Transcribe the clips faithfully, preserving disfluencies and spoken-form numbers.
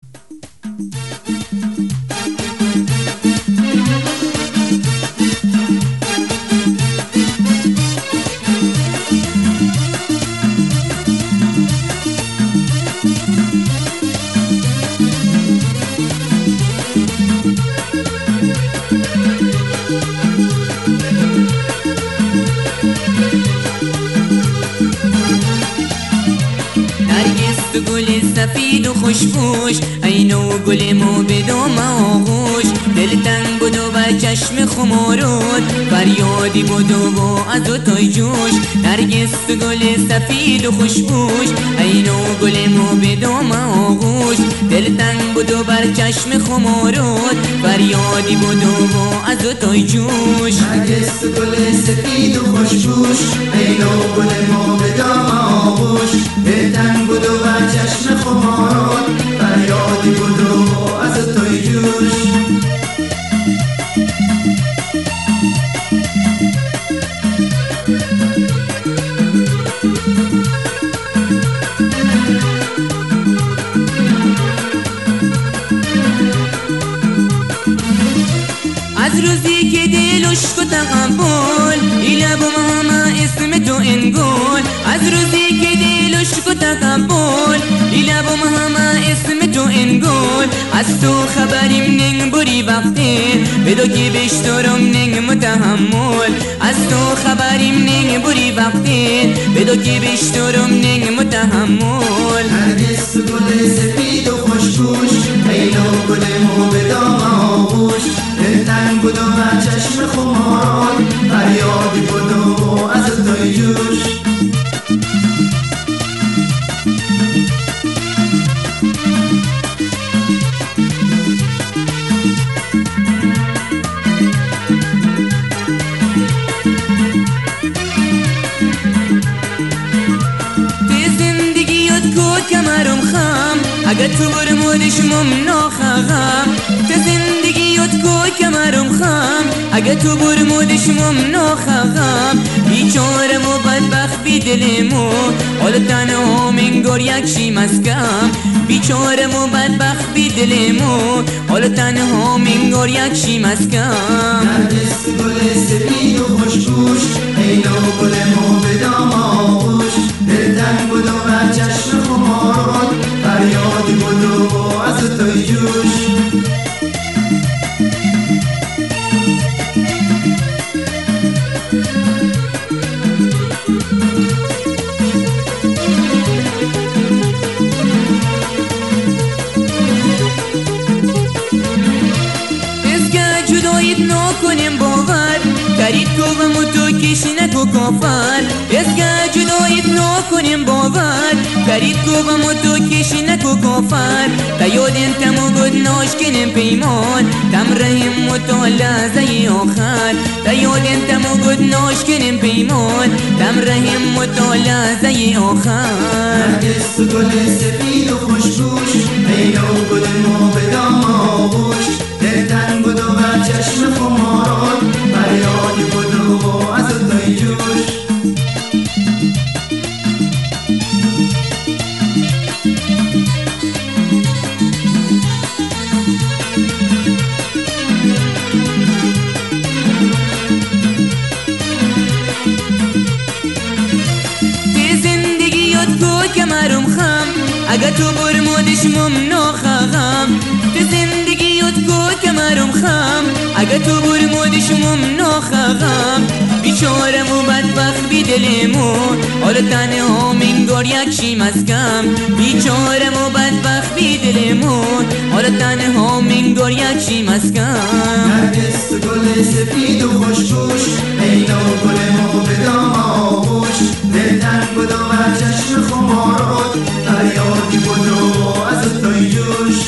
گل سفید و خوشبوش اینو گل مو به دام آغوش، دلتنگ بود و بر چشم خمارود، فریادی بود و از و تای جوش. نرگس گل سفید و خوشبوش اینو گل مو به دام آغوش، دلتنگ بود و بر چشم خمارود، فریادی بود و از و تای جوش. نرگس گل سفید و خوشبوش اینو گل مو به دام آغوش، دلتنگ بود و بر چشم خمارود، فریادی بود و از توی جوش. از روزی که دلش کو تقبل ایلب و ماما اسم تو انگول، از روزی که دلش کو تقبل ایلب و ماما اسم تو انگول، از تو خبریم ننگ بری وقتی بدو که بشترم ننگ متحمل، از تو خبریم ننگ بری وقتی بدو که بشترم ننگ متحمل. نرگس گل سفید و خوشبوش اینو گل مو به دام آغوش، دلتنگ بود و بر چشم خماران، فریادی بود و از توی جوش. کمرم خم اگر تو برمودش ممنا خم، تو زندگیت کو کمرم خم اگر تو برمودش ممنا خم، بیچارم و بدبخت بی دلمو حال تنها منگار یک شی مسکم، بیچارم و بدبخت بی دلمو حال تنها منگار یک شی مسکم. نرگس گل سفید و خوشبوش اینو گل مو به دام آغوش، دلتنگ بود و بر چشم خماران، فریادی بود و از توی جوش. ازگه جدایت نکنیم باور کرید کو و متو کش نکو کافر، ازگه جدایت نکنیم باور کرید کو و متو کش نکو کافر، تا یادن تمو گد ناش کنیم پیمان تم رحم متو لحظه آخر، تا یادن تمو گد ناش کنیم پیمان تم رحم متو لحظه آخر. نرگس گل سفید و خوشبوش اینو گل مو به دام آغوش، دلتنگ بود و بر چشم خماران، فریادی بود و از توی جوش. کمرم خم اگر تو برمودش ممنا خم، تو زندگیت کو کمرم خم اگر تو برمودش ممنا خم، بیچارم و بدبخت بی دلمو حال تنها منگار یک شی مسکم، بیچارم و بدبخت بی دلمو حال تنها منگار یک شی مسکم. نرگس گل سفید و خوشبوش اینو گل مو به دام آغوش، دلتنگ بود و بر چشم خماران، فریادی بود و از توی جوش.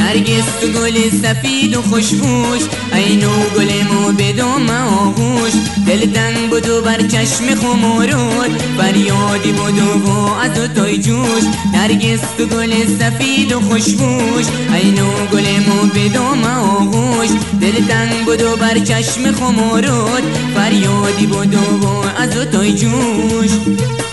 نرگس تو گل سفید و خوشبوش، ای نو گل مو به دام آغوش. دل تنگ بود و بر چشم خمارات، فریادی بود و از و توی جوش. نرگس تو گل سفید و خوشبوش، ای نو گل مو به دام آغوش. دل تنگ بود و بر چشم خمارات، فریادی بود و از و توی جوش.